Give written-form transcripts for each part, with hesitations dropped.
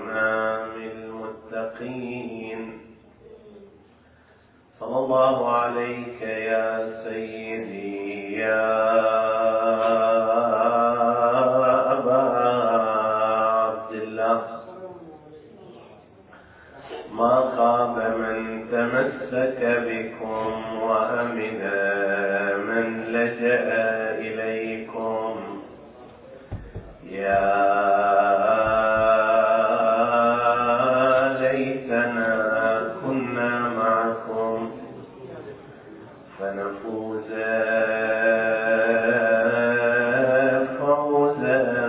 إمام المتقين، صلى الله عليك يا سيدي يا أبا عبد الله. ما خاب من تمسك بكم وأمن من لجأ إليكم. يا ليتنا كنا معكم فنفوز فوزا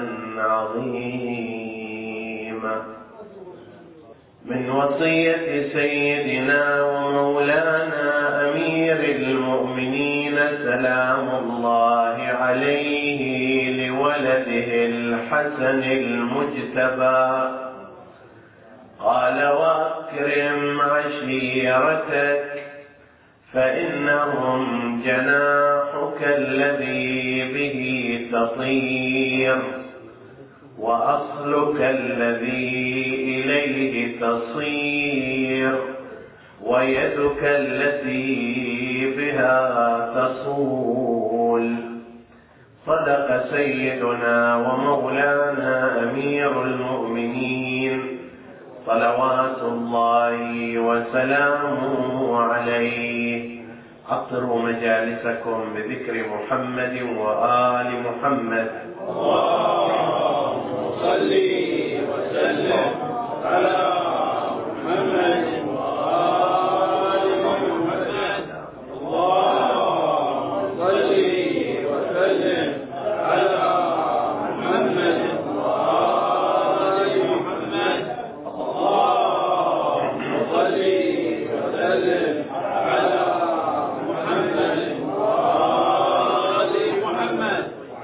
عظيما. من وصية سيدنا ومولانا أمير المؤمنين سلام الله عليه لولده الحسن المجتبى، قال: وأكرم عشيرتك فإنهم جناحك الذي به تطير، وأصلك الذي إليه تصير، ويدك التي بها تصول. صدق سيدنا ومولانا أمير المؤمنين صلوات الله وسلامه عليه. أطروا مجالسكم بذكر محمد وآل محمد. اللهم صل وسلم على محمد وآل محمد. اللهم صل وسلم على محمد وآل محمد. اللهم صل وسلم على محمد وآل محمد.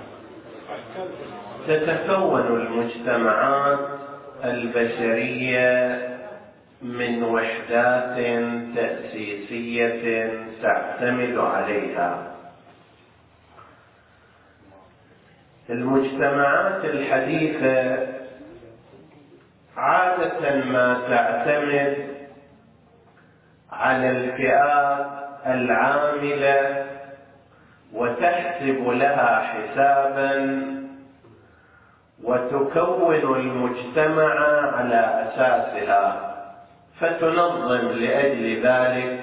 تتكون المجتمعات البشرية من وحدات تأسيسية تعتمد عليها. المجتمعات الحديثة عادة ما تعتمد على الفئات العاملة وتحسب لها حسابا وتكون المجتمع على أساسها، فتنظم لأجل ذلك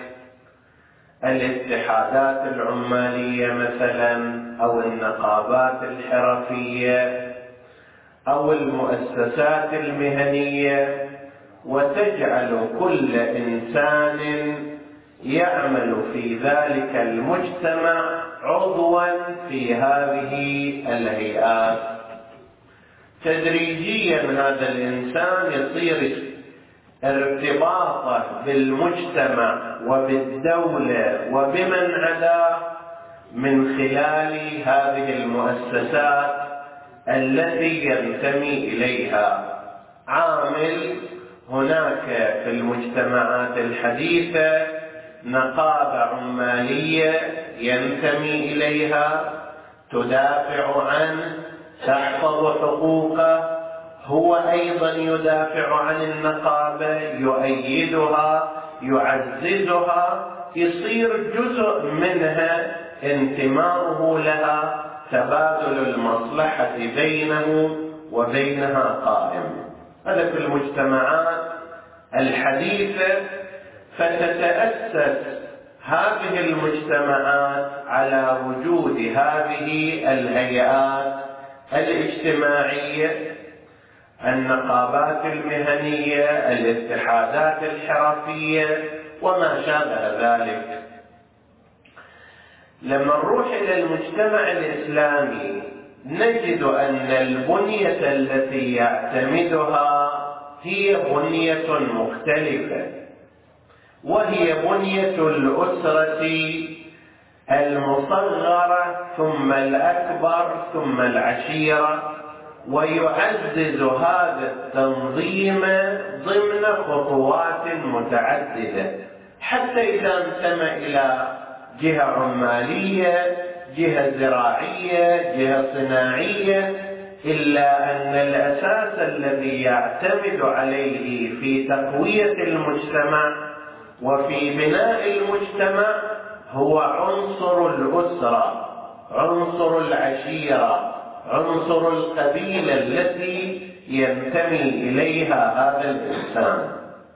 الاتحادات العمالية مثلا، أو النقابات الحرفية، أو المؤسسات المهنية، وتجعل كل إنسان يعمل في ذلك المجتمع عضوا في هذه الهيئات. تدريجيا هذا الإنسان يصير ارتباطه بالمجتمع وبالدولة وبمن عداه من خلال هذه المؤسسات التي ينتمي إليها. عامل هناك في المجتمعات الحديثة نقابة عمالية ينتمي إليها، تدافع عنه، تحفظ حقوقه، هو أيضا يدافع عن النقابة، يؤيدها، يعززها، يصير جزء منها، انتماؤه لها، تبادل المصلحة بينه وبينها قائم. هذا في المجتمعات الحديثة. فتتأسس هذه المجتمعات على وجود هذه الهيئات الاجتماعية، النقابات المهنية، الاتحادات الحرفية وما شابه ذلك. لما نروح إلى المجتمع الإسلامي نجد أن البنية التي يعتمدها هي بنية مختلفة، وهي بنية الأسرة المصغرة ثم الأكبر ثم العشيرة، ويعزز هذا التنظيم ضمن خطوات متعددة، حتى إذا انتمى إلى جهة عمالية، جهة زراعية، جهة صناعية، إلا أن الأساس الذي يعتمد عليه في تقوية المجتمع وفي بناء المجتمع هو عنصر الأسرة، عنصر العشيرة، عنصر القبيلة التي ينتمي إليها هذا الإنسان.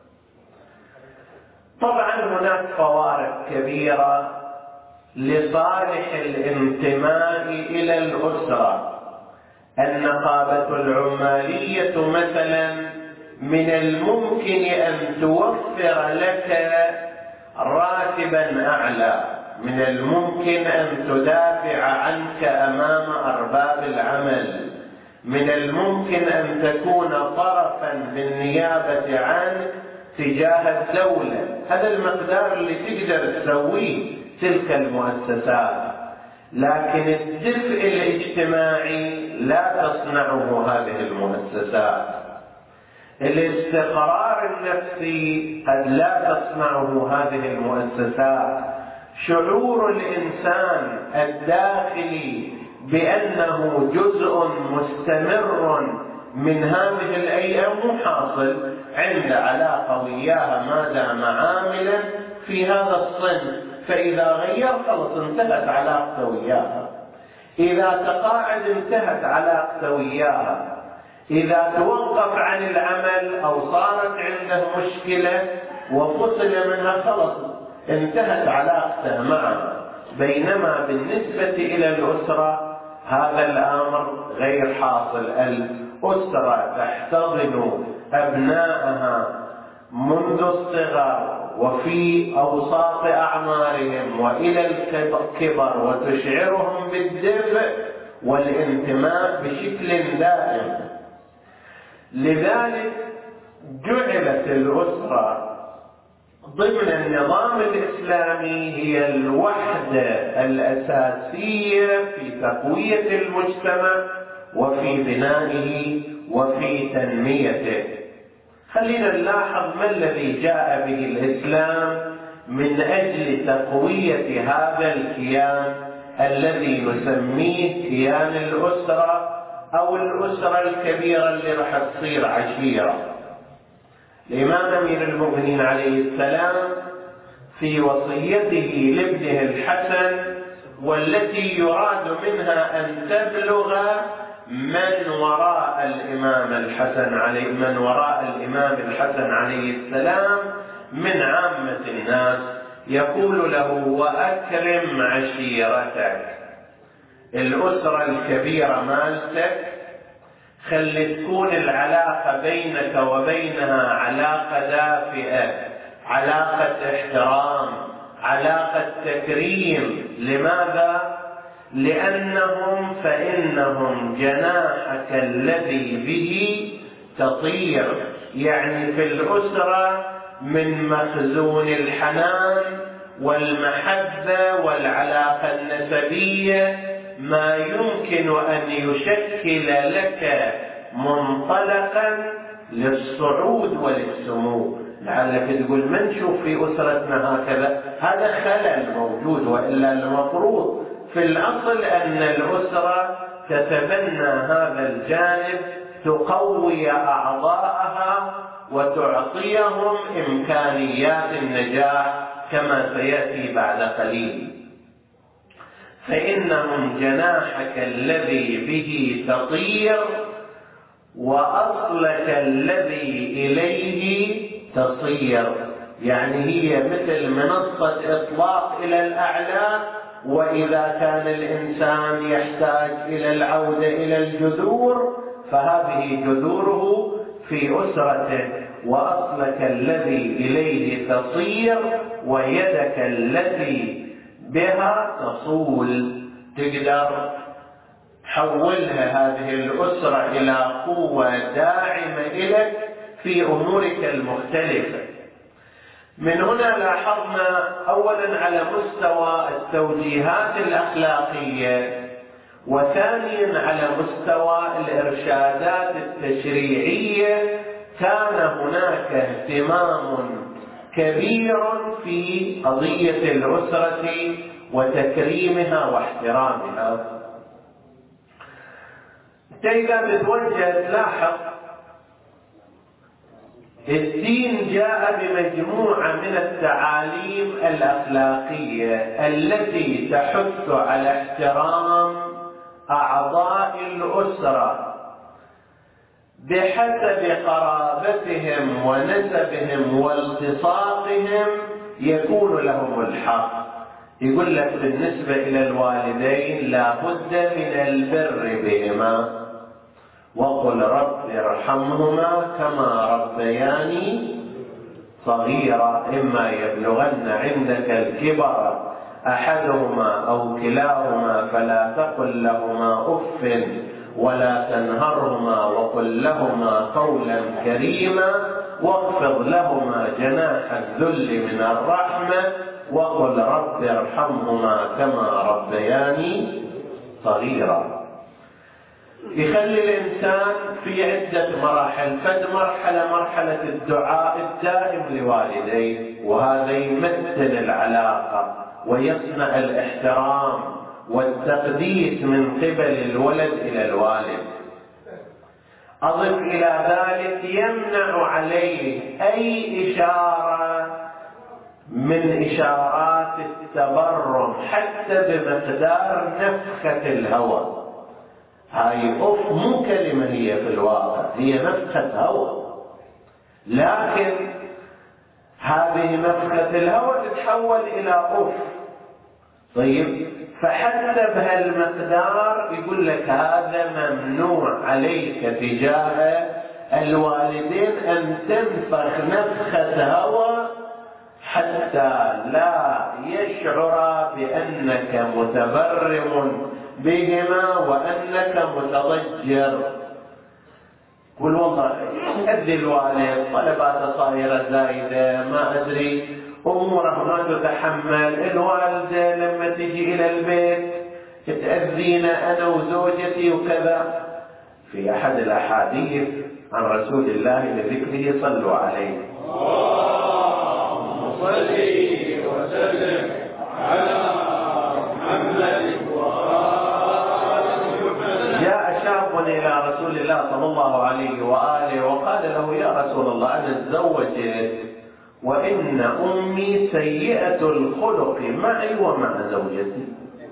طبعا هناك فوارق كبيرة لصالح الانتماء إلى الأسرة. النقابة العمالية مثلا من الممكن أن توفر لك راتبا أعلى، من الممكن أن تدافع عنك أمام أرباب العمل، من الممكن أن تكون طرفا بالنيابة عنك تجاه الدولة. هذا المقدار اللي تقدر تسويه تلك المؤسسات، لكن الدفء الاجتماعي لا تصنعه هذه المؤسسات. الاستقرار النفسي قد لا تصنعه هذه المؤسسات. شعور الإنسان الداخلي بأنه جزء مستمر من هذه الهيئة مو حاصل عند علاقة وياها ما دام عاملا في هذا الصنف، فإذا غير خلص انتهت علاقته وياها. إذا تقاعد انتهت علاقته وياها. إذا توقف عن العمل أو صارت عنده مشكلة وفصل منها خلص انتهت علاقته معها. بينما بالنسبة إلى الأسرة هذا الأمر غير حاصل. الأسرة تحتضن أبنائها منذ الصغر وفي أوساط أعمارهم وإلى الكبر وتشعرهم بالدفء والانتماء بشكل دائم. لذلك جعلت الأسرة ضمن النظام الإسلامي هي الوحدة الأساسية في تقوية المجتمع وفي بنائه وفي تنميته. خلينا نلاحظ ما الذي جاء به الإسلام من أجل تقوية هذا الكيان الذي نسميه كيان الأسرة أو الأسرة الكبيرة اللي راح تصير عشيرة. الإمام أمير المؤمنين عليه السلام في وصيته لابنه الحسن، والتي يراد منها أن تبلغ من وراء الإمام الحسن عليه السلام من عامة الناس، يقول له: وأكرم عشيرتك. الأسرة الكبيرة مالتك خلي تكون العلاقة بينك وبينها علاقة دافئة، علاقة احترام، علاقة تكريم. لماذا؟ لأنهم فإنهم جناحك الذي به تطير. يعني في الأسرة من مخزون الحنان والمحبة والعلاقة النسبية ما يمكن أن يشكل لك منطلقا للصعود وللسمو. لعلك تقول ما نشوف في أسرتنا هكذا، هذا خلل موجود، وإلا المفروض في الأصل أن الأسرة تتبنى هذا الجانب، تقوي أعضاءها وتعطيهم إمكانيات النجاح كما سيأتي بعد قليل. فإنهم جناحك الذي به تطير وأصلك الذي إليه تصير. يعني هي مثل منصة إطلاق إلى الأعلى، وإذا كان الإنسان يحتاج إلى العودة إلى الجذور فهذه جذوره في أسرته. وأصلك الذي إليه تصير ويدك التي بها تصول. تقدر تحولها هذه الأسرة إلى قوة داعمة لك في أمورك المختلفة. من هنا لاحظنا أولا على مستوى التوجيهات الأخلاقية، وثانيا على مستوى الإرشادات التشريعية كان هناك اهتمام كبير في قضية الأسرة وتكريمها واحترامها. إذا تتوجه تلاحظ الدين جاء بمجموعة من التعاليم الأخلاقية التي تحث على احترام أعضاء الأسرة بحسب قرابتهم ونسبهم والتصاقهم يكون لهم الحق. يقول لك بالنسبة إلى الوالدين لا بد من البر بهما، وقل رب ارحمهما كما ربياني صغيرا، إما يبلغن عندك الكبر أحدهما أو كلاهما فلا تقل لهما أف ولا تنهرهما وقل لهما قولا كريما واخفض لهما جناح الذل من الرحمة وقل رب ارحمهما كما ربياني صغيرا. يخلي الإنسان في عدة مراحل، فد مرحلة الدعاء الدائم لوالديه، وهذا يمثل العلاقة ويصنع الاحترام والتقديس من قبل الولد إلى الوالد. أضف إلى ذلك يمنع عليه أي إشارة من إشارات التبرم حتى بمقدار نفخة الهواء. هاي أف مو كلمة هي في الواقع، هي نفخة هواء، لكن هذه نفخة الهواء تتحول إلى أف. طيب، فحتى بهالمقدار يقول لك هذا ممنوع عليك تجاه الوالدين أن تنفخ نفخة هواء حتى لا يشعر بأنك متبرم بهما وأنك متضجر. قل والله أدري الوالد طلبات صايرة زايدة، ما أدري أموره ما تتحمل، الوالدة لما تجي إلى البيت تأذينا أنا وزوجتي وكذا. في أحد الأحاديث عن رسول الله لذكره صلوا عليه. اللهم صل وسلم على محمد. جاء شاب إلى رسول الله صلى الله عليه وآله وقال له يا رسول الله أنا تزوجت وإن أمي سيئة الخلق معي ومع زوجتي.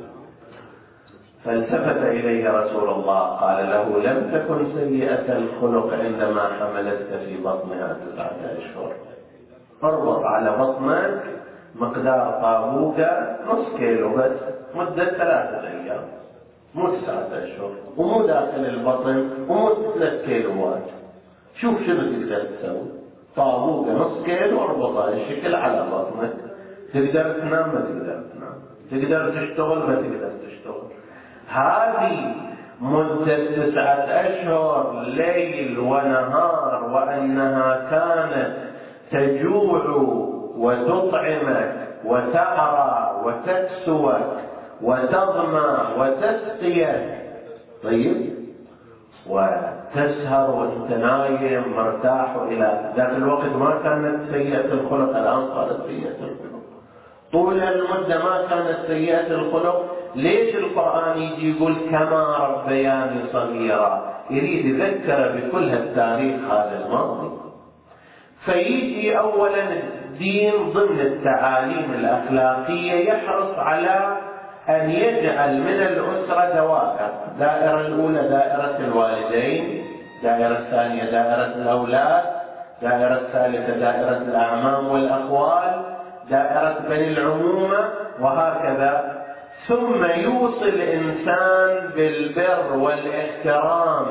فالتفت إليه رسول الله قال له لم تكن سيئة الخلق عندما حملتك في بطنها 9 أشهر. اربط على بطنك مقدار طابوقة نص كيلو بس مدة 3 أيام، مو 9 أشهر، ومو داخل البطن، ومو 3 كيلوات. شوف شنو تقدر تسوي. طابوقة نص كيلو اربطها الشكل على بطنك. تقدر تنام ما تقدر تنام، تقدر تشتغل ما تقدر تشتغل. هذه مدة 9 أشهر ليل ونهار، وأنها كانت تجوع وتطعمك وتعرى وتكسوك وتظمى وتسقيك. طيب، وتسهر وانت نايم مرتاح الى ذاك الوقت ما كانت سيئة الخلق، الان صارت سيئة الخلق. طول المدة ما كانت سيئة الخلق. ليش القرآن يجي يقول كما ربياني صغيرا؟ يريد يذكر بكل هالتاريخ هذا الماضي. فيجي اولا الدين ضمن التعاليم الاخلاقية يحرص على أن يجعل من الأسرة دوائر. دائرة الأولى دائرة الوالدين، دائرة الثانية دائرة الأولاد، دائرة الثالثة دائرة الأعمام والأخوال، دائرة بني العمومة، وهكذا. ثم يوصي الإنسان بالبر والاحترام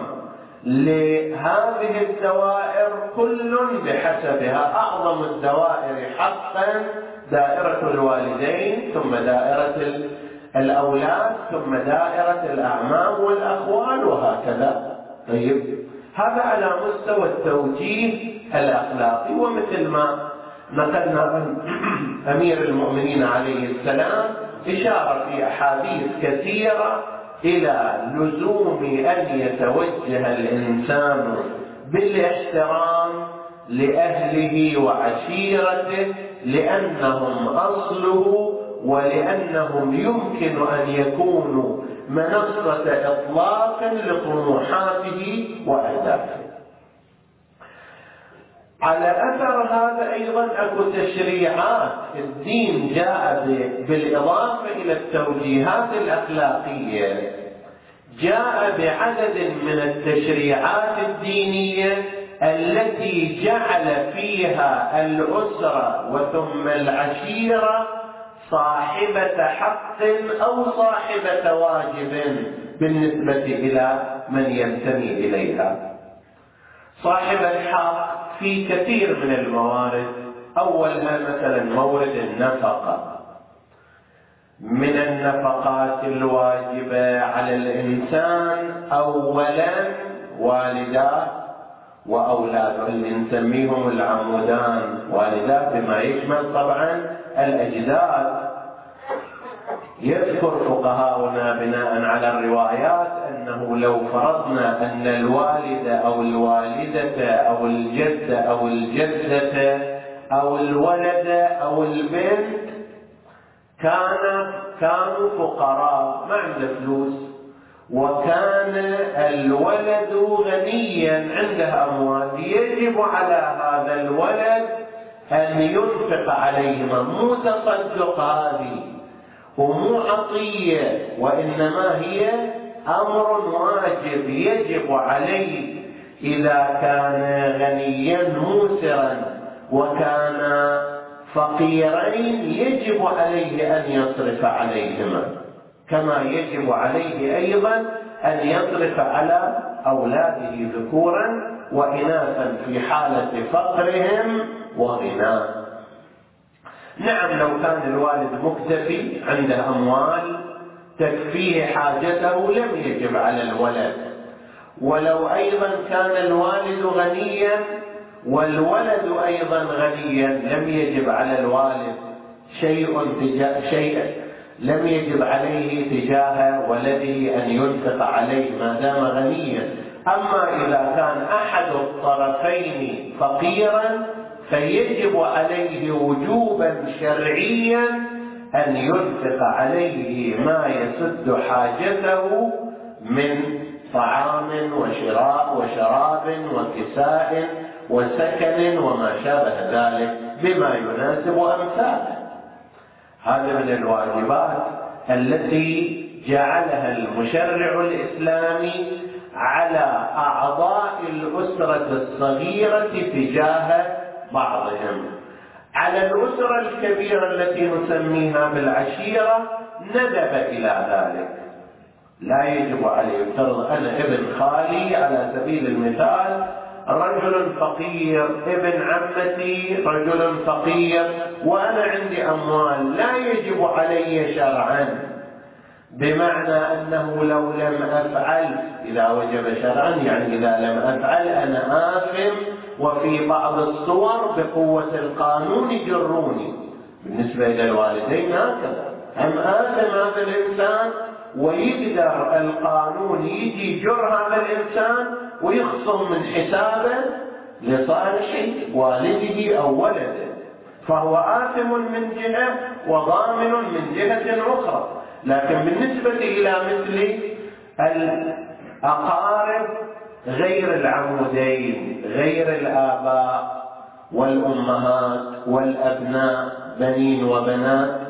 لهذه الدوائر كل بحسبها. أعظم الدوائر حقا دائرة الوالدين، ثم دائرة الأولاد، ثم دائرة الأعمام والأخوال، وهكذا. طيب، هذا على مستوى التوجيه الأخلاقي. ومثل ما نقلنا عن أمير المؤمنين عليه السلام إشارة في أحاديث كثيرة إلى لزوم أن يتوجه الإنسان بالاحترام لأهله وعشيرته، لأنهم أصله، ولأنهم يمكن أن يكونوا منصة إطلاق لطموحاته وأهدافه. على أثر هذا أيضا أكو تشريعات الدين جاء بالإضافة إلى التوجيهات الأخلاقية، جاء بعدد من التشريعات الدينية التي جعل فيها الأسرة وثم العشيرة صاحبة حق أو صاحبة واجب بالنسبة إلى من ينتمي إليها. صاحب الحق في كثير من الموارد، أولها مثلا مورد النفقة، من النفقات الواجبة على الإنسان أولا والداه وأولاده اللي نسميهم العمودان، والداه بما يشمل طبعا الأجداد. يذكر فقهاؤنا بناء على الروايات أنه لو فرضنا أن الوالد أو الوالدة أو الجد أو الجدة أو الولد أو البنت كانوا فقراء ما عنده فلوس، وكان الولد غنيا عنده أموال، يجب على هذا الولد أن ينفق عليهما، مو تصدق هذه ومو عطية، وإنما هي أمر واجب يجب عليه إذا كان غنيا موسرا وكان فقيرين يجب عليه أن يصرف عليهما، كما يجب عليه أيضا أن يصرف على أولاده ذكورا وإناثا في حالة فقرهم وغناء. نعم لو كان الوالد مكتفي عنده أموال تكفيه حاجته لم يجب على الولد، ولو أيضا كان الوالد غنيا والولد أيضا غنيا لم يجب على الوالد شيء لم يجب عليه تجاه ولده أن ينفق عليه ما دام غنيا. أما إذا كان أحد الطرفين فقيرا فيجب عليه وجوبا شرعيا أن ينفق عليه ما يسد حاجته من طعام وشراب وكساء وسكن وما شابه ذلك بما يناسب أمثاله. هذا من الواجبات التي جعلها المشرع الإسلامي على أعضاء الأسرة الصغيرة تجاه بعضهم. على الأسرة الكبيرة التي نسميها بالعشيرة ندب إلى ذلك، لا يجب عليه. يفترض أنا ابن خالي على سبيل المثال رجل فقير، ابن عمتي رجل فقير، وأنا عندي أموال، لا يجب علي شرعا، بمعنى أنه لو لم أفعل، إذا وجب شرعا يعني إذا لم أفعل أنا آثم، وفي بعض الصور بقوة القانون يجروني. بالنسبة إلى الوالدين هكذا، هم آثم هذا الإنسان ويقدر القانون يجي جر هذا الإنسان ويخصم من حسابه لصالح والده أو ولده، فهو آثم من جهة وضامن من جهة أخرى. لكن بالنسبة إلى مثل الأقارب غير العمودين، غير الآباء والأمهات والأبناء بنين وبنات،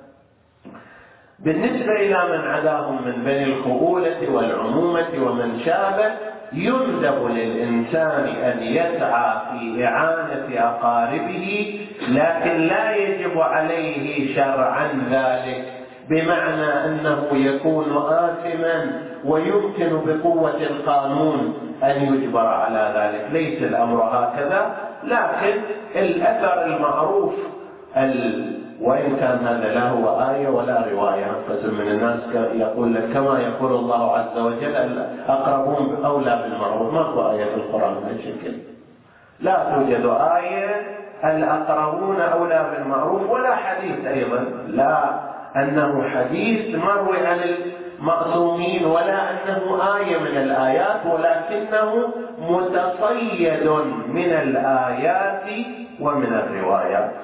بالنسبة إلى من عداهم من بني الخؤولة والعمومة ومن شابه، يندب للإنسان أن يسعى في إعانة أقاربه، لكن لا يجب عليه شرعا ذلك، بمعنى أنه يكون آثما ويمكن بقوة القانون أن يجبر على ذلك. ليس الأمر هكذا، لكن الأثر المعروف وإن كان هذا لا هو آية ولا رواية، قسم من الناس يقول لك كما يقول الله عز وجل الأقربون أولى بالمعروف، ماكو آية في القرآن بهالشكل، لا توجد آية الأقربون أولى بالمعروف، ولا حديث أيضا، لا أنه حديث مروي عن المعصومين ولا أنه آية من الآيات، ولكنه متصيد من الآيات ومن الروايات.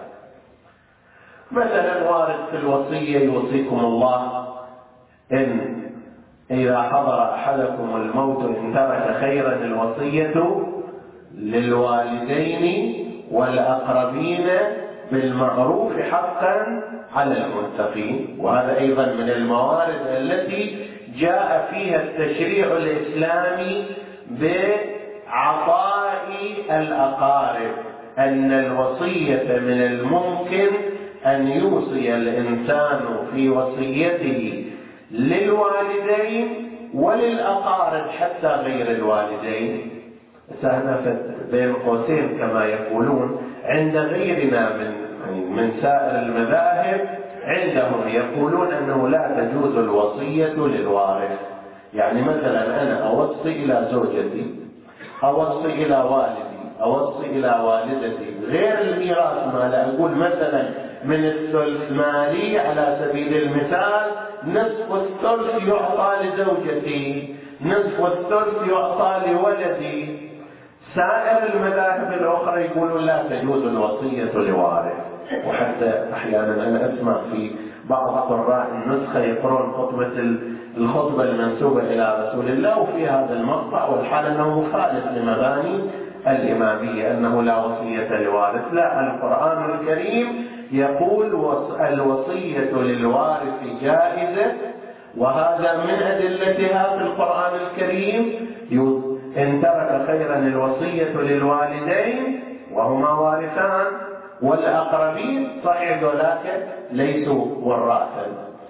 مثلا وارد في الوصية يوصيكم الله إن إذا حضر أحدكم الموت إن ترك خيرا الوصية للوالدين والأقربين بالمعروف حقا على المتقين. وهذا أيضا من الموارد التي جاء فيها التشريع الإسلامي بعطاء الأقارب، أن الوصية من الممكن أن يوصي الإنسان في وصيته للوالدين وللأقارب حتى غير الوالدين. سهنا بين قوسين كما يقولون عند غيرنا من سائر المذاهب، عندهم يقولون أنه لا تجوز الوصية للوارث. يعني مثلا أنا أوصي إلى زوجتي، أوصي إلى والدي، أوصي إلى والدتي، غير الميراث ما لا أقول مثلا من الثلث مالي على سبيل المثال نصف الثلث يعطى لزوجتي، نصف الثلث يعطى لولدي. سائر المذاهب الأخرى يقولون لا تجوز الوصية لوارث. وحتى أحيانا أنا أسمع في بعض قراء النسخة يقرون الخطبة المنسوبة إلى رسول الله وفي هذا المقطع، والحال أنه مخالف لمباني الإمامية أنه لا وصية لوارث. لا، القرآن الكريم يقول الوصية للوارث جائزة، وهذا من أدلتها في القرآن الكريم إن ترك خيرا الوصية للوالدين وهما وارثان والأقربين، صحيح ذلك ليسوا وراثا.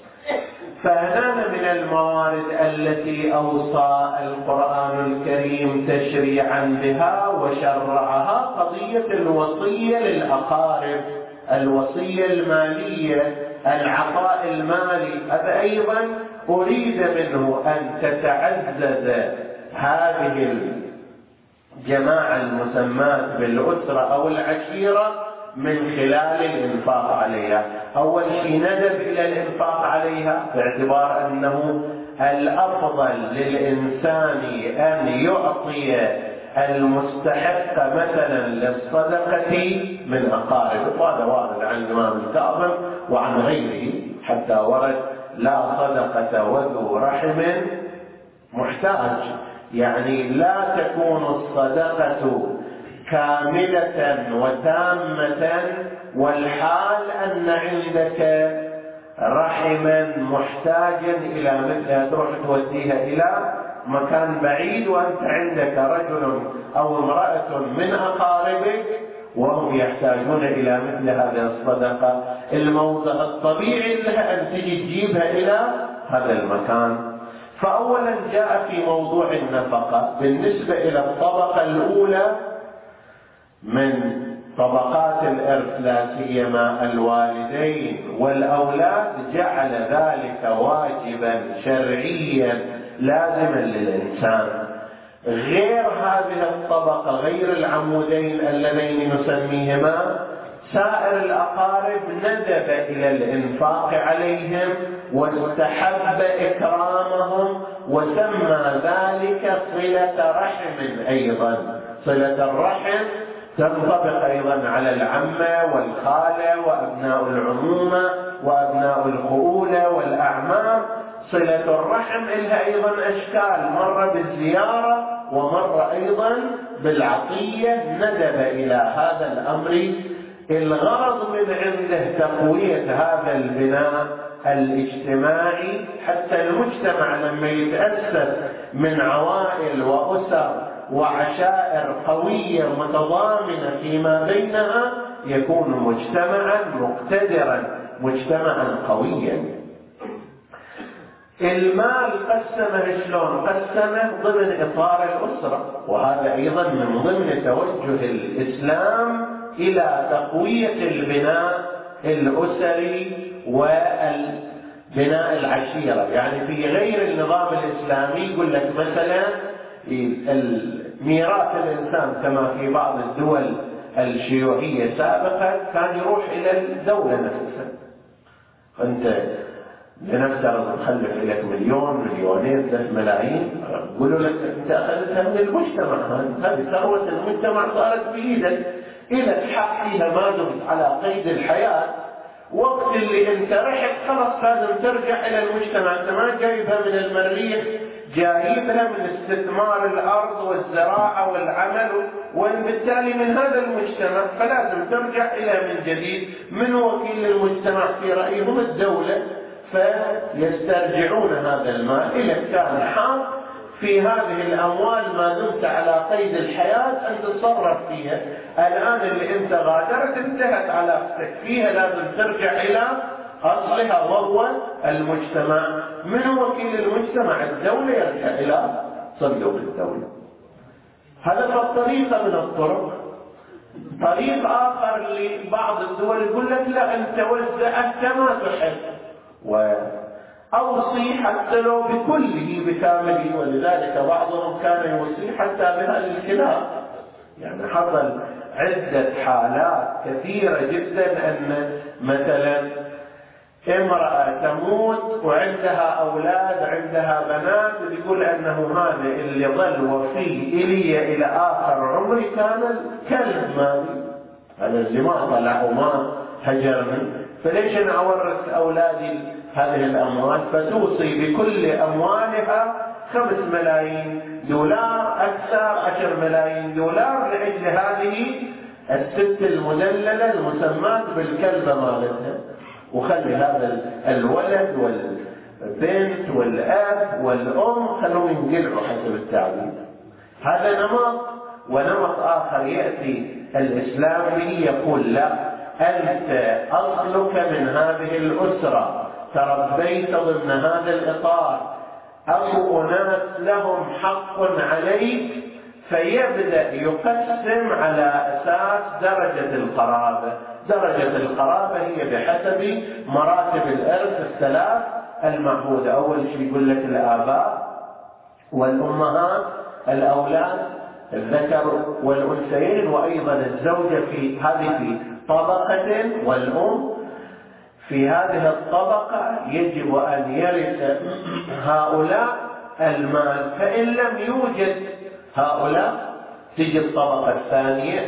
فهنا من الموارد التي أوصى القرآن الكريم تشريعا بها وشرعها قضية الوصية للأقارب، الوصية المالية، العطاء المالي. هذا أيضا أريد منه أن تتعزز هذه الجماعة المسماة بالأسرة أو العشيرة من خلال الإنفاق عليها. أول شيء ندب إلى الإنفاق عليها باعتبار أنه الأفضل للإنسان أن يعطي المستحق مثلا للصدقة من أقاربه، وهذا وارد عن الإمام الكاظم وعن غيره، حتى ورد لا صدقة وذو رحم محتاج، يعني لا تكون الصدقة كاملة وتامة والحال أن عندك رحما محتاجا إلى مثلها تروح توديها إلى مكان بعيد، وأنت عندك رجل أو امرأة من أقاربك وهم يحتاجون إلى مثل هذه الصدقة. الموضع الطبيعي لها أن تجي تجيبها إلى هذا المكان. فأولا جاء في موضوع النفقة بالنسبة إلى الطبقة الأولى من طبقات الإرث، لا سيما الوالدين والأولاد، جعل ذلك واجبا شرعيا لازما للإنسان. غير هذه الطبقة، غير العمودين اللذين نسميهما سائر الأقارب، ندب إلى الإنفاق عليهم واستحب إكرامهم وسمى ذلك صلة رحم. أيضا صلة الرحم تنطبق أيضا على العمة والخالة وأبناء العمومة وأبناء الخؤولة والأعمام. صلة الرحم لها أيضا أشكال، مرة بالزيارة ومرة أيضا بالعطية. ندب إلى هذا الأمر، الغرض من عنده تقوية هذا البناء الاجتماعي، حتى المجتمع لما يتأسس من عوائل وأسر وعشائر قوية متضامنة فيما بينها يكون مجتمعا مقتدرا، مجتمعا قويا. المال قسمه شلون؟ قسمه ضمن إطار الأسرة، وهذا أيضا من ضمن توجه الإسلام إلى تقوية البناء الأسري والبناء العشيرة. يعني في غير النظام الإسلامي يقول لك مثلا ميراث الإنسان كما في بعض الدول الشيوعية سابقا كان يروح إلى الدولة نفسها. أنت لنفترض تخلف لك 1,000,000 2,000,000 3 ملايين، يقولوا لك أنت أخذتها من المجتمع، هذه ثروة المجتمع صارت بإيدك، إلى حق فيها ما دمت على قيد الحياة، وقت اللي انت رحت خلاص لازم ترجع الى المجتمع، انت ما جايبها من المريخ، جايبها من استثمار الارض والزراعه والعمل، وبالتالي من هذا المجتمع، فلازم ترجع الى من جديد. من وكيل المجتمع في رايهم؟ الدوله، فيسترجعون هذا المال الى كان حاط في هذه الأموال ما دمت على قيد الحياة أن تتصرف فيها. الآن اللي أنت غادرت انتهت علاقتك فيها، لازم ترجع إلى أصلها وهو المجتمع. من وكيل المجتمع؟ الدولة، يرجع إلى صندوق الدولة. هذا طريقة من الطرق. طريق آخر لبعض الدول يقول لك لا، أنت وزعت كما تحب أوصي حتى لو بكله بكامله، ولذلك بعضهم كان يوصي حتى بها للكلاب. يعني حصل عدة حالات كثيرة جدا أن مثلا امرأة تموت وعندها أولاد، عندها بنات، يقول أنه هذا اللي ظل وفي إلي إلى آخر عمري كان الكلب مالي، هذا اللي ما طلع وما هجرني، فليش أنا أورث أولادي هذه الأموال؟ فتوصي بكل أموالها 5 ملايين دولار، أكثر 10 ملايين دولار، لأجل هذه الست المدللة المسماة بالكلبة مالتها، وخلي هذا الولد والبنت والأب والأم خلوا ينقلعوا حسب التعبير. هذا نمط. ونمط آخر يأتي الإسلام به يقول لا، أنت أصلك من هذه الأسرة، تربيت ضمن هذا الإطار، أو أناس لهم حق عليك، فيبدأ يقسم على أساس درجة القرابة. درجة القرابة هي بحسب مراتب الإرث الثلاث المعهودة. أول شيء يقول لك الآباء والأمهات، الأولاد الذكر والأنثيين، وأيضا الزوجة في هذه طبقة، والأم في هذه الطبقة، يجب أن يرث هؤلاء المال. فإن لم يوجد هؤلاء تجي الطبقة الثانية،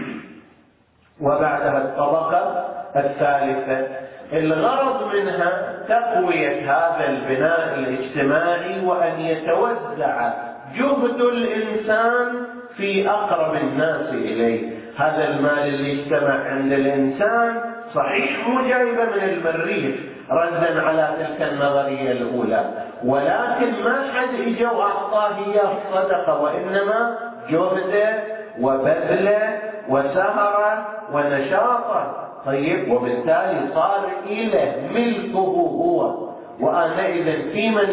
وبعدها الطبقة الثالثة. الغرض منها تقوية هذا البناء الاجتماعي، وأن يتوزع جهد الإنسان في أقرب الناس إليه. هذا المال اللي اجتمع عند الإنسان صحيح مو جايبه من المريخ ردا على تلك النظرية الأولى، ولكن ما حد اجى وأعطاه إياه صدقة، وإنما جهده وبذله وسهره ونشاطه. طيب، وبالتالي صار إلى ملكه هو، وآنئذ في من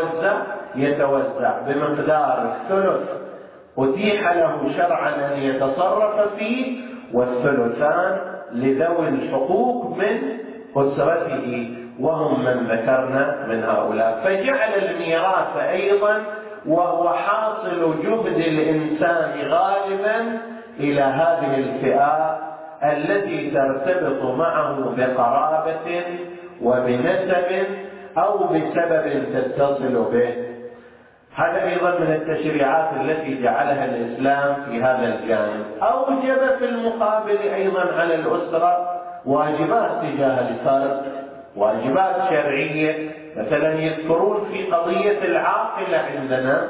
يتوزع بمقدار الثلث أتيح له شرعا أن يتصرف فيه، والثلثان لذوي الحقوق من أسرته، وهم من ذكرنا من هؤلاء. فجعل الميراث أيضا وهو حاصل جهد الإنسان غالبا إلى هذه الفئات التي ترتبط معه بقرابة وبنسب أو بسبب تتصل به. هذا أيضا من التشريعات التي جعلها الإسلام في هذا الجانب. أوجب في المقابل أيضا على الأسرة واجبات تجاه الفرد، واجبات شرعية. مثلا يذكرون في قضية العاقلة عندنا،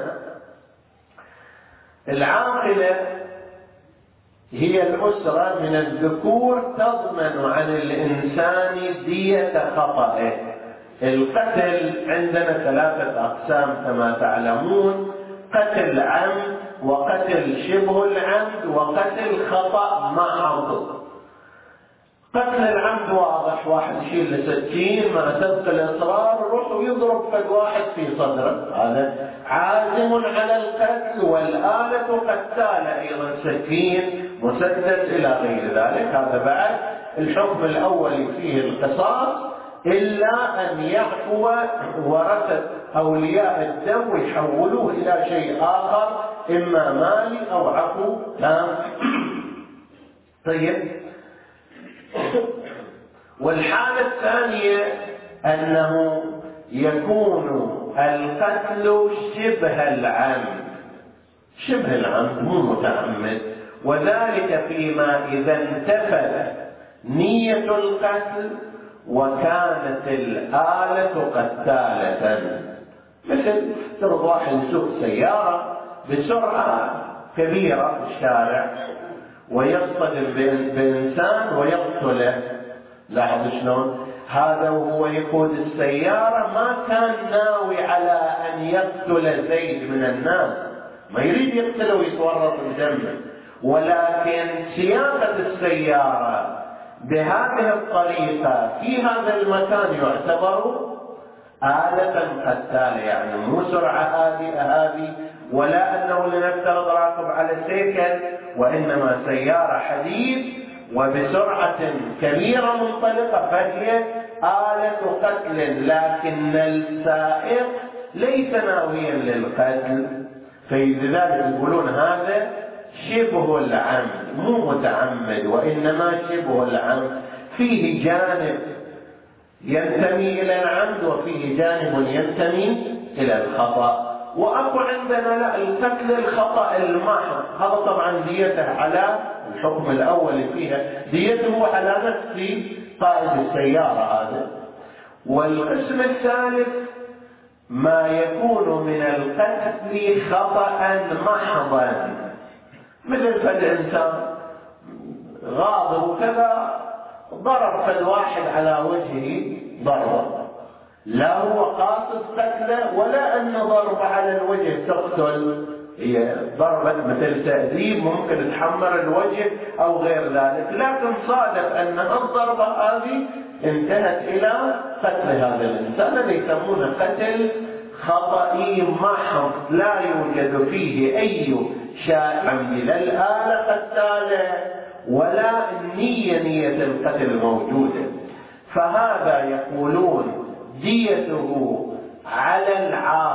العاقلة هي الأسرة من الذكور تضمن عن الإنسان دية خطأه. القتل عندنا 3 أقسام كما تعلمون: قتل عمد، وقتل شبه العمد، وقتل خطأ محض. قتل العمد واضح، واحد يشيل سكين مع سبق الإصرار يروح ويضرب فد واحد في صدره، هذا عازم على القتل، والآلة قتالة أيضا، سكين مسدس إلى غير ذلك. هذا بعد الحكم الأول فيه القصاص، إلا أن يعفو ورثة أولياء الدم ويحولوه إلى شيء آخر، إما مالي أو عفو تام. طيب، والحالة الثانية أنه يكون القتل شبه العمد، شبه العمد مو متعمد، وذلك فيما إذا انتفت نية القتل وكانت الآلة قتالة. مثل افترض واحد يسوق سيارة بسرعة كبيرة في الشارع ويصطدم بإنسان ويقتله، لاحظ شلون؟ هذا وهو يقود السيارة ما كان ناوي على أن يقتل زيد من الناس، ما يريد يقتله ويتورط بدمه، ولكن سياقة السيارة بهذه الطريقة في هذا المكان يعتبر آلة قتالة، يعني مو سرعة هذه ولا أنه لنفترض راكب على سيكل، وإنما سيارة حديد وبسرعة كبيرة منطلقة، فهي آلة قتل، لكن السائق ليس ناويا للقتل، فلذلك يقولون هذا شبه العمد مو متعمد، وإنما شبه العمد، فيه جانب ينتمي إلى العمد وفيه جانب ينتمي إلى الخطأ. وأكو عندنا لا، القتل الخطأ المحض هذا طبعا ديته على الحكم الأول فيها، ديته على نفس قائد السيارة هذا. والقسم الثالث ما يكون من القتل خطأ محضا، مثل فالإنسان غاضب وكذا ضرب فالواحد على وجهه ضربة، لا هو قاصد قتله ولا أن ضرب على الوجه تقتل، هي ضربة مثل تأديب ممكن تحمر الوجه أو غير ذلك، لكن صادف أن الضربة هذه انتهت إلى قتل هذا الإنسان، الذي يسمونه قتل خطئي محض، لا يوجد فيه أي شائع لا الآلة قتالة ولا نية القتل موجودة. فهذا يقولون ديته على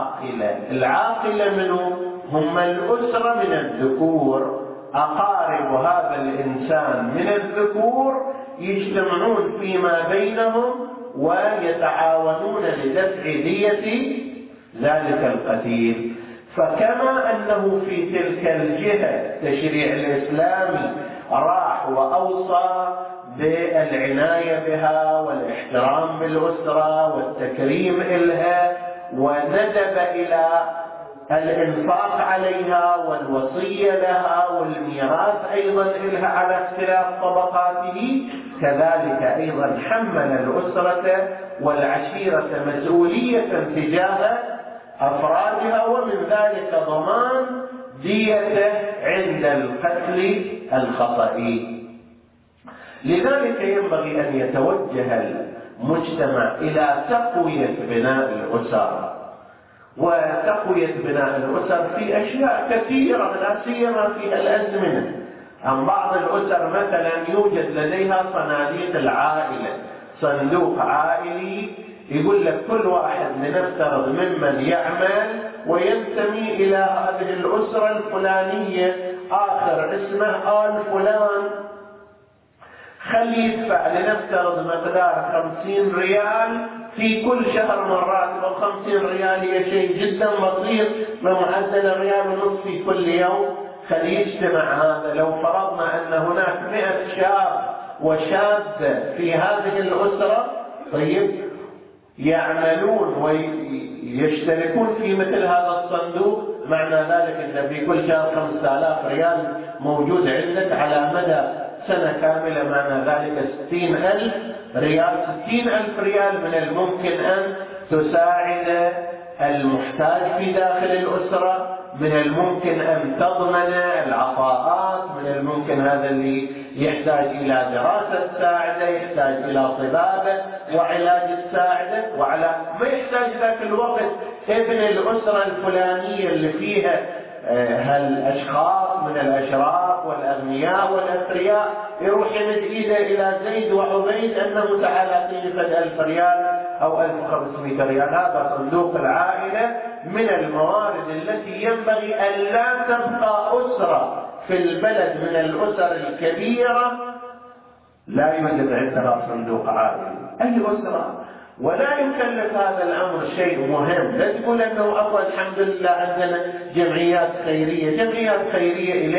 العاقلة منه هم الأسرة من الذكور، أقارب هذا الإنسان من الذكور يجتمعون فيما بينهم ويتعاونون لدفع دية ذلك القتيل. فكما أنه في تلك الجهة التشريع الإسلامي راح وأوصى بالعناية بها والاحترام بالأسرة والتكريم إلها، وندب إلى الإنفاق عليها والوصية لها والميراث أيضا إلها على اختلاف طبقاته، كذلك أيضا حمل الأسرة والعشيرة مسؤولية تجاه أفرادها، ومن ذلك ضمان ديته عند القتل الخطئي. لذلك ينبغي أن يتوجه المجتمع إلى تقوية بناء الأسر، وتقوية بناء الأسر في أشياء كثيرة لا سيما في الأزمنة. عن بعض الأسر مثلا يوجد لديها صناديق العائلة، صندوق عائلي يقول لك كل واحد لنفترض ممن يعمل وينتمي إلى هذه الأسرة الفلانية آخر اسمه آل فلان، خلي يدفع لنفترض مقدار 50 ريال في كل شهر مرات، و50 ريال هي شيء جدا بسيط بمعدل ريال ونصف في كل يوم. خلي يجتمع هذا، لو فرضنا أن هناك 100 شاب وشابة في هذه الأسرة، طيب يعملون ويشتركون في مثل هذا الصندوق، معنى ذلك أن في كل شهر 5000 ريال موجود عندك على مدى سنة كاملة، معنى ذلك 60,000 ريال. 60,000 ريال من الممكن أن تساعد المحتاج في داخل الأسرة، من الممكن أن تضمن العطاءات، من الممكن هذا اللي يحتاج إلى دراسة تساعده، يحتاج إلى طبابة وعلاج تساعده، وعلى ما يحتاج ذاك الوقت ابن الأسرة الفلانية اللي فيها هالأشخاص من الأشراف والأغنياء والأثرياء يروح يمد إيده إلى زيد وعبيد أنه تعال أعطيني فد 1000 ريال أو 1500 ريال. هذا صندوق العائلة من الموارد التي ينبغي أن لا تبقى أسرة في البلد من الأسر الكبيرة لا يوجد عندها صندوق عائلي، أي أسرة، ولا يكلف هذا الأمر شيء مهم. لا تقول أنه أفضل الحمد لله عندنا جمعيات خيرية، جمعيات خيرية إليها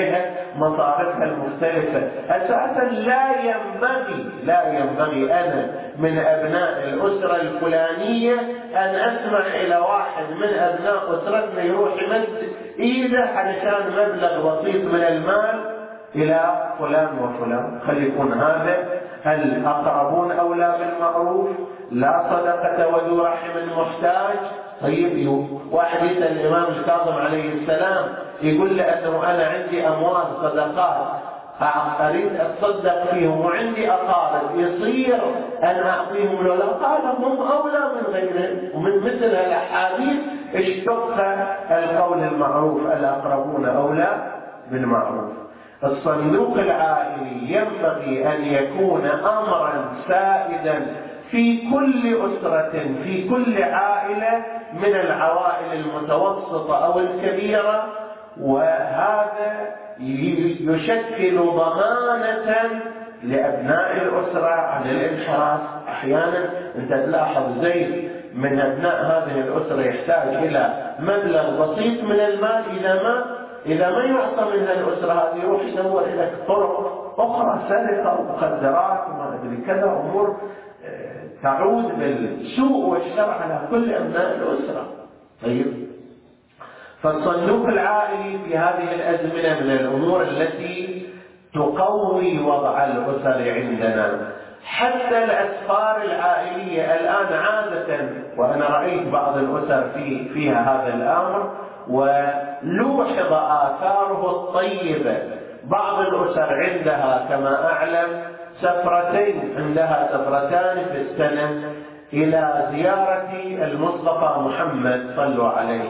مصارفها المختلفة. أساسا لا ينبغي أنا من أبناء الأسرة الفلانية أن أسمع إلى واحد من أبناء أسرتنا يروح يمد إيده علشان مبلغ بسيط من المال إلى فلان وفلان. خلي يكون هذا الأقربون أولى بالمعروف، لا صدقة وذو رحم محتاج. طيب واحد يسأل الإمام الكاظم عليه السلام يقول له أنه أنا عندي أموال صدقات أريد أتصدق فيهم وعندي أقارب، يصير أن أعطيهم لولا؟ قال هم أولى من غيرهم. ومن مثل الأحاديث اشتق القول المعروف، الأقربون أولى بالمعروف. الصندوق العائلي ينبغي أن يكون أمرا سائدا في كل أسرة، في كل عائلة من العوائل المتوسطة أو الكبيرة، وهذا يشكل ضمانة لأبناء الأسرة عن الانحراف. أحيانا أنت تلاحظ زيد من أبناء هذه الأسرة يحتاج إلى مبلغ بسيط من المال، إذا ما يعطى منها الأسرة هذه يروح يدور إلى طرق أخرى، سرقة ومخدرات وما أدري كذا، أمور تعود بالسوء والشر على كل أبناء الأسرة. طيب، فالصندوق العائلي في هذه الأزمنة من الأمور التي تقوي وضع الأسر عندنا. حتى الأسفار العائلية الآن عادة، وأنا رأيت بعض الأسر فيها هذا الأمر ولوحظ آثاره الطيبة. بعض الأسر عندها كما أعلم سفرتين، عندها سفرتان في السنة إلى زيارة المصطفى محمد، صلوا عليه.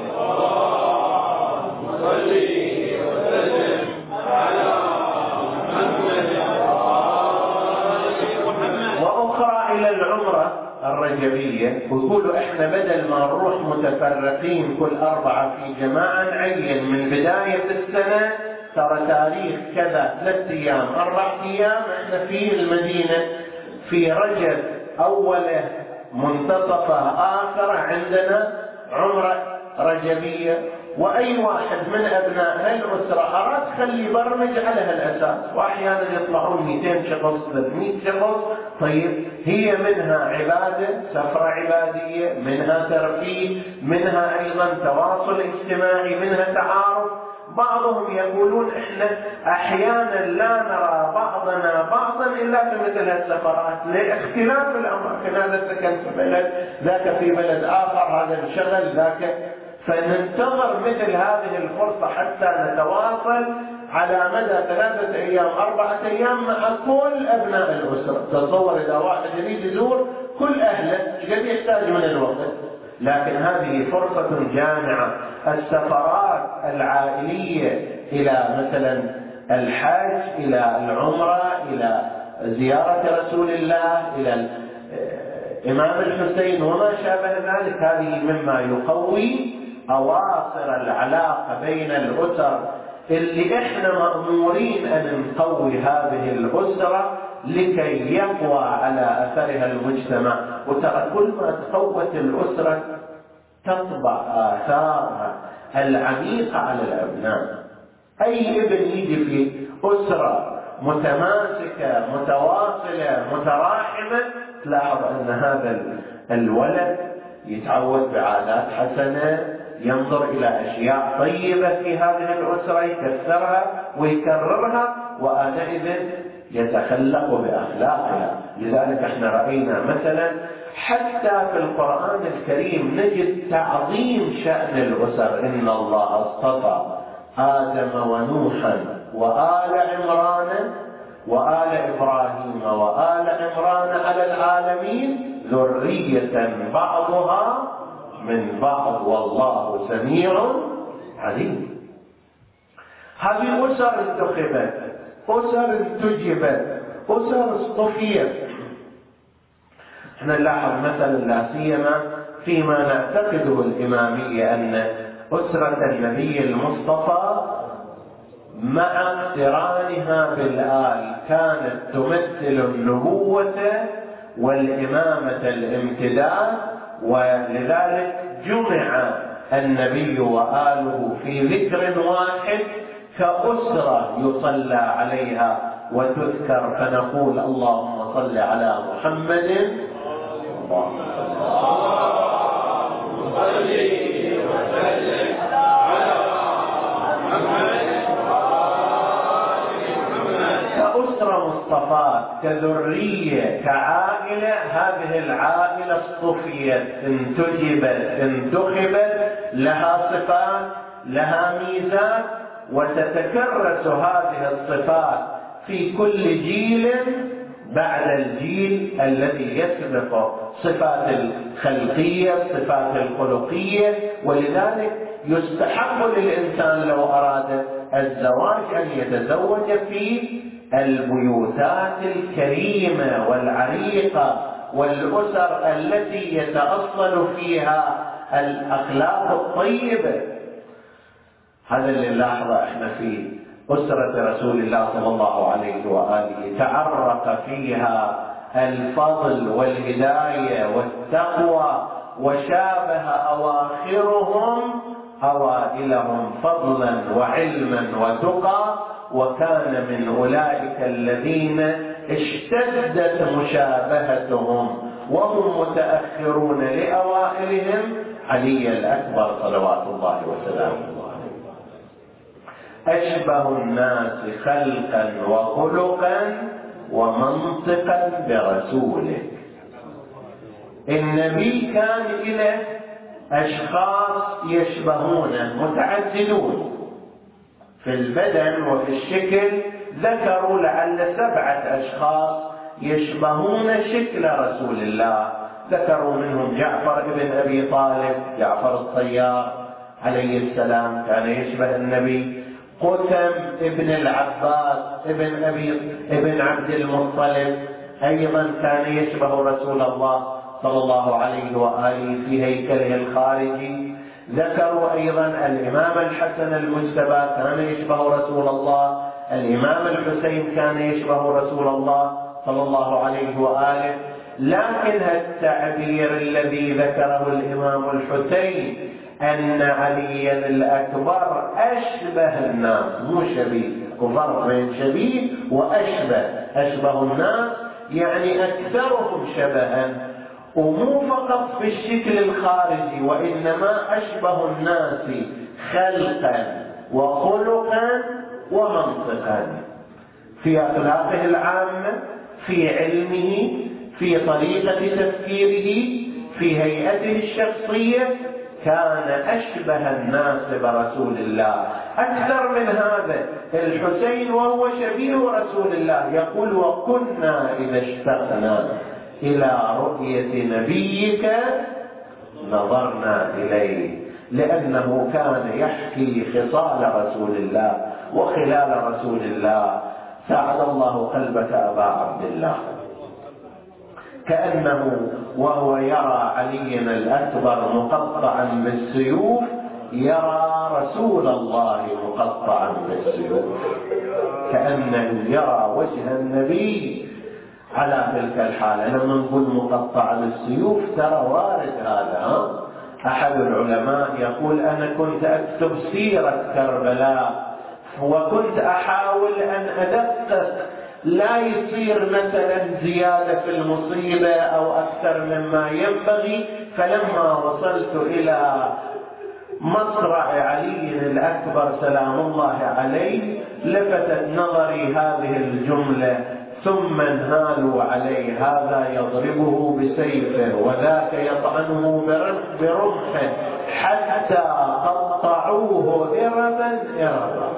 صلي وسلم على محمد. وأخرى إلى العمرة الرجبية، ويقولوا إحنا بدل ما نروح متفرقين كل 4 في جماعة نعين من بداية السنة ترى تاريخ كذا 3 أيام 4 أيام إحنا في المدينة، في رجب أوله منتصفه آخر عندنا عمرة رجبية. وأي واحد من أبناء هالأسرة أراد خلي يبرمج على هالأساس، وأحيانا يطلعون 200 شخص 300 شخص. طيب، هي منها عبادة، سفرة عبادية، منها ترفيه، منها أيضا تواصل اجتماعي، منها تعارف. بعضهم يقولون إحنا أحيانا لا نرى بعضنا بعضا إلا في مثل هالسفرات لاختلاف الأماكن، هذا سكن في بلد، ذاك في بلد آخر، هذا انشغل ذاك، فننتظر مثل هذه الفرصة حتى نتواصل على مدى 3 أيام 4 أيام مع كل أبناء الأسرة. تصور إذا واحد يريد يزور كل أهله قد يحتاج من الوقت، لكن هذه فرصة جامعة. السفرات العائلية إلى مثلا الحج، إلى العمرة، إلى زيارة رسول الله، إلى الإمام الحسين وما شابه ذلك، هذه مما يقوي أواصر العلاقة بين الأسر اللي إحنا مأمورين أن نقوي هذه الأسرة لكي يقوى على أثرها المجتمع. وترى كل ما تقوت الأسرة تطبع آثارها العميقة على الأبناء. أي ابن يجي في أسرة متماسكة متواصلة متراحمة تلاحظ أن هذا الولد يتعود بعادات حسنة، ينظر إلى أشياء طيبة في هذه الأسرة يكثرها ويكررها، وآنئذ يتخلق بأخلاقها. لذلك احنا رأينا مثلا حتى في القرآن الكريم نجد تعظيم شأن الأسر. إن الله اصطفى آدم ونوحا وآل عمران وآل إبراهيم وآل عمران على العالمين ذرية بعضها من بعض والله سميع عليم. هذه أسر انتخبت، أسر انتجبت، أسر اصطفيت. احنا نلاحظ مثلا لا سيما فيما نعتقده الإمامية أن أسرة النبي المصطفى مع اقترانها بالآل كانت تمثل النبوة والإمامة الامتداد، ولذلك جمع النبي وآله في ذكر واحد كأسرة يصلى عليها وتذكر، فنقول اللهم صل على محمد. اللهم صل وسلم على محمد. كأسرة مصطفاة، كذرية، كعائلة. هذه العائلة اصطفيت، انتجبت، انتخبت، لها صفات، لها ميزات، وتتكرس هذه الصفات في كل جيل بعد الجيل الذي يسبق، صفات الخلقية، الصفات الخلقية. ولذلك يستحق للإنسان لو أراد الزواج أن يتزوج في البيوتات الكريمة والعريقة والأسر التي يتأصل فيها الأخلاق الطيبة. هذا اللي نلاحظه احنا في أسرة رسول الله صلى الله عليه وآله، تعرق فيها الفضل والهداية والتقوى، وشابه أواخرهم أوائلهم فضلا وعلما وتقى، وكان من أولئك الذين اشتدت مشابهتهم وهم متأخرون لأوائلهم علي الأكبر صلوات الله وسلامه عليه. أشبه الناس خلقا وخلقا ومنطقا برسوله. النبي كان له أشخاص يشبهونه متعددون في البدن وفي الشكل، ذكروا لعل 7 أشخاص يشبهون شكل رسول الله، ذكروا منهم جعفر بن أبي طالب، جعفر الطيار عليه السلام كان يشبه النبي، قتم ابن العباس ابن عبد المطلب أيضا كان يشبه رسول الله صلى الله عليه وآله في هيكله الخارجي. ذكروا أيضا الإمام الحسن المجتبى كان يشبه رسول الله، الإمام الحسين كان يشبه رسول الله صلى الله عليه وآله. لكن التعبير الذي ذكره الإمام الحسين أن عليا الأكبر أشبه الناس، مو شبيه، وفرق بين شبيه وأشبه. أشبه الناس يعني أكثرهم شبها، ومو فقط في الشكل الخارجي، وإنما أشبه الناس خلقا وخلقا ومنطقا، في أخلاقه العامة، في علمه، في طريقة تفكيره، في هيئته الشخصية، كان أشبه الناس برسول الله. أكثر من هذا، الحسين وهو شبيه رسول الله يقول: وكنا إذا اشتقنا إلى رؤية نبيك نظرنا إليه، لأنه كان يحكي خصال رسول الله وخلال رسول الله. ساعد الله قلبك أبا عبد الله، كأنه وهو يرى عليا الأكبر مقطعا بالسيوف يرى رسول الله مقطعا بالسيوف، كأنه يرى وجه النبي على تلك الحالة. لما نقول مقطع بالسيوف ترى وارد هذا. أحد العلماء يقول: أنا كنت أكتب سيرة كربلاء وكنت أحاول أن أدقق، لا يصير مثلا زيادة في المصيبة أو أكثر مما ينبغي. فلما وصلت إلى مصرع علي الأكبر سلام الله عليه لفتت نظري هذه الجملة: ثم انهالوا عليه، هذا يضربه بسيفه وذاك يطعنه برمحه حتى قطعوه إربا إربا.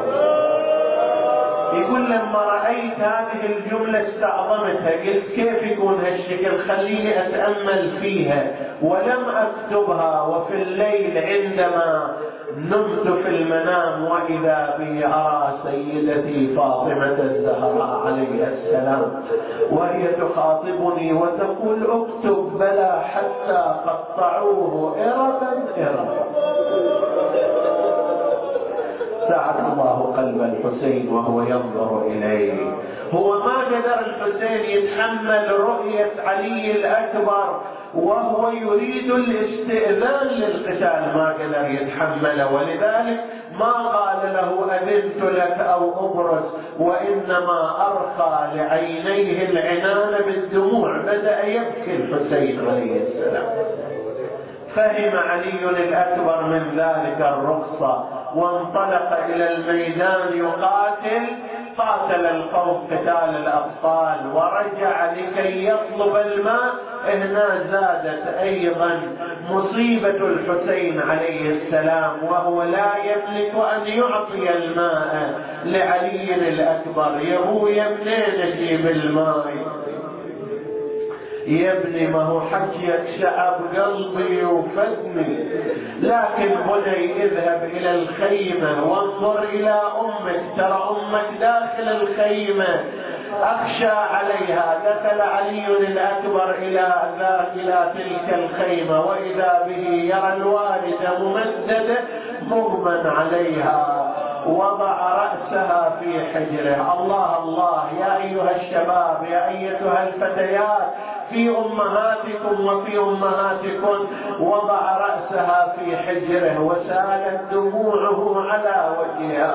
يقول: لما رأيت هذه الجملة استعظمتها، قلت كيف يكون هالشكل، خليني أتأمل فيها، ولم أكتبها. وفي الليل عندما نمت في المنام وإذا بي أرى سيدتي فاطمة الزهراء عليها السلام وهي تخاطبني وتقول: اكتب بلى حتى قطعوه إربا إربا. ساعد الله قلب الحسين وهو ينظر إليه. هو ما قدر الحسين يتحمل رؤية علي الأكبر وهو يريد الاستئذان للقتال، ما قدر يتحمله، ولذلك ما قال له أذنت لك أو أبرز، وإنما أرخى لعينيه العنان بالدموع، بدأ يبكي الحسين عليه السلام. فهم علي الأكبر من ذلك الرخصة وانطلق إلى الميدان يقاتل. قاتل القوم قتال الأبطال ورجع لكي يطلب الماء. هنا زادت أيضا مصيبة الحسين عليه السلام، وهو لا يملك أن يعطي الماء لعلي الأكبر. يا منين أجيب الماء يا ابني؟ ما هو حكيك شعب قلبي وفدني. لكن بني اذهب إلى الخيمة وانظر إلى أمك، ترى أمك داخل الخيمة أخشى عليها. دخل علي الأكبر إلى تلك الخيمة وإذا به يرى الوالدة ممددة مغمى عليها، وضع رأسها في حجره. الله الله يا أيها الشباب، يا أيتها الفتيات، في أمهاتكم وفي أمهاتكم. وضع رأسها في حجره وسالت دموعه على وجهها.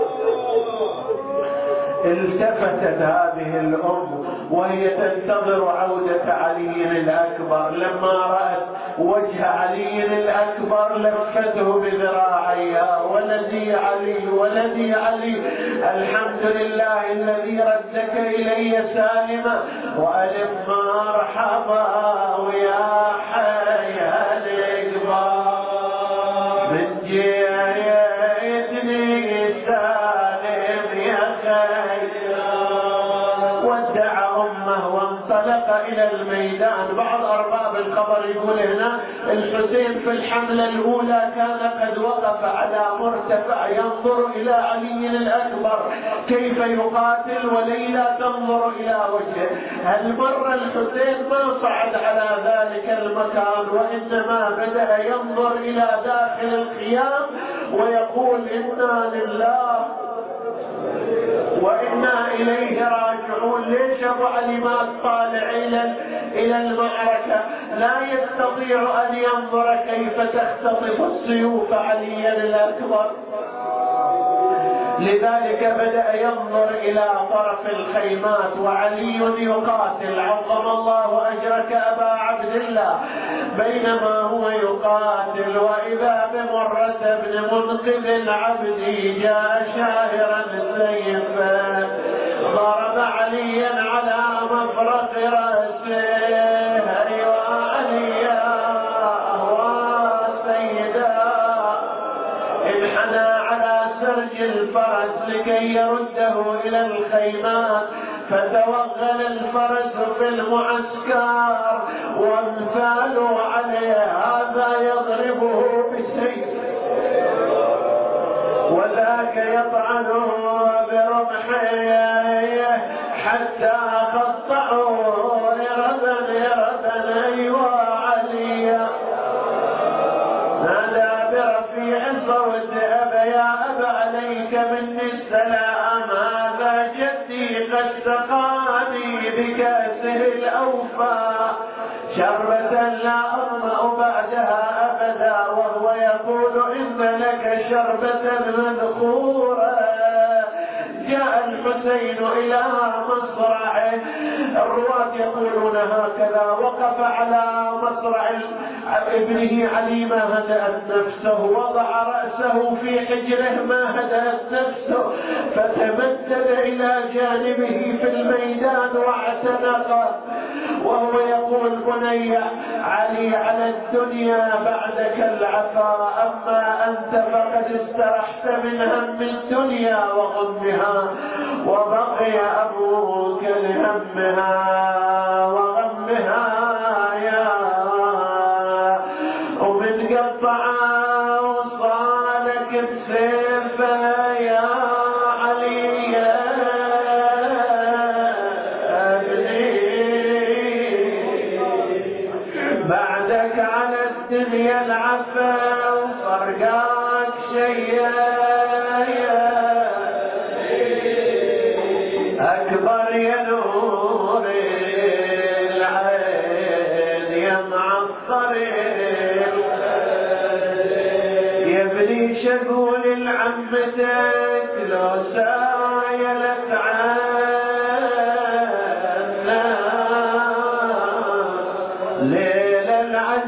التفتت هذه الأم وهي تنتظر عودة علي الأكبر. لما رأت وجه علي الأكبر لفته بذراعيها: ولدي علي، ولدي علي، الحمد لله الذي ردك إلي سالما، وألف مرحبا ويا حي الإكبر من جيتني سالم يا خير. ودع أمه وانطلق إلى الميدان. بعض أرباب الخبر يقول هنا الحسين في الحملة الأولى كان قد وقف على مرتفع ينظر إلى علي الأكبر كيف يقاتل، وليلى تنظر إلى وجهه. هل مر الحسين ما صعد على ذلك المكان، وإنما بدأ ينظر إلى داخل الخيام ويقول: إنا لله وإنا إليه راجعون. ليش أبو علي ما طالع إلى المعركة؟ لا يستطيع أن ينظر كيف تختطف السيوف علي الأكبر. لذلك بدأ ينظر إلى طرف الخيمات وعلي يقاتل. عظم الله أجرك أبا عبد الله. بينما هو يقاتل وإذا بمرة بن منقذ العبد جاء شاهرا سيفا ضرب عليا على مفرق رأسه: أيوا عليا وسيدا. انحنى على سرج الفرس لكي يرده إلى الخيمات، فتوغل الفرس في المعسكر وانفالوا عليه: هذا يضربه بسيف وذاك يطعنه برمحه حتى قطعوا ربا أيوا عليا. نادى برفيع صوت: يا أبا عليك مني السلام، هذا جدي قد سقاني بكأسه الأوفى شربة لا أظمأ بعدها أبدا، وهو يقول: إن لك شربة مذخورة. جاء الحسين إلى مصرعه. الرواة يقولون هكذا: وقف على مصرع ابنه علي ما هدأت نفسه، وضع رأسه في حجره ما هدأت نفسه، فتمدد إلى جانبه في الميدان واعتنقه وهو يقول: بني علي، على الدنيا بعدك العفا، أما أنت فقد استرحت من هم الدنيا وغمها، وبقي أبوك لهمها وغمها. يا ومن قطع وصالك بسيفه يا علي يا ابني، بعدك على الدنيا العفا وفرقاك شيء أكبر يا نور العين يا معطر. يا ابني شقول العم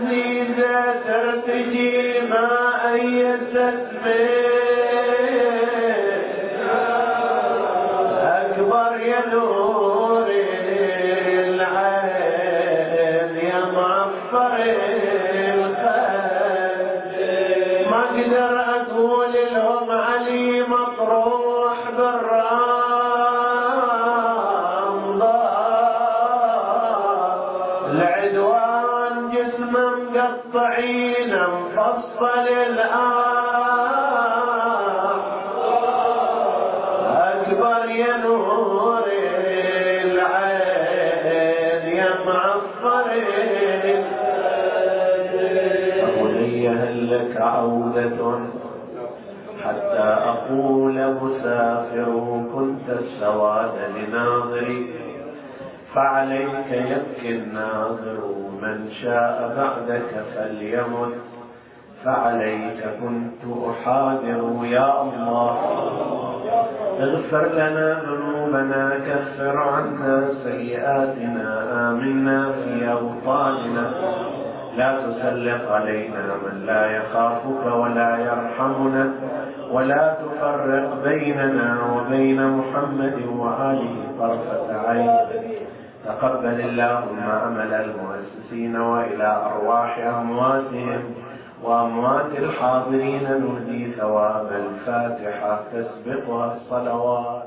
عزيزة ترتجي ما أيست أكبر يا نور العين يا معفر الخد ما أقدر أقول لهم علي مطروح بالرمضة العدوان جسمه مقطعين مفصل الآن أكبر يا نور العين يا معفر أولي هل لك عودة حتى أقول مسافر كنت السواد لناظري فعليك يبكي الناظر من شاء بعدك فليمت فعليك كنت أحاذر يا الله اغفر لنا ذنوبنا كفر عنا سيئاتنا آمنا في أوطاننا لا تسلط علينا من لا يخافك ولا يرحمنا ولا تفرق بيننا وبين محمد وآله طرفة عين تقبل اللهم عمل المؤسسين وإلى أرواح أمواتهم وأموات الحاضرين نهدي ثواب الفاتحة تسبقها الصلوات.